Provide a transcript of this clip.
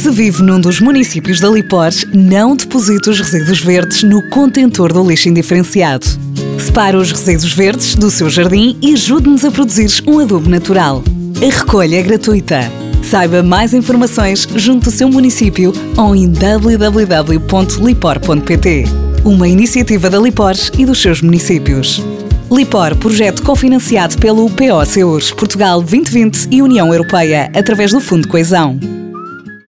Se vive num dos municípios da Lipor, não deposite os resíduos verdes no contentor do lixo indiferenciado. Separe os resíduos verdes do seu jardim e ajude-nos a produzir um adubo natural. A recolha é gratuita. Saiba mais informações junto do seu município ou em www.lipor.pt. Uma iniciativa da Lipor e dos seus municípios. Lipor, projeto cofinanciado pelo PO Seurs, Portugal 2020 e União Europeia, através do Fundo de Coesão.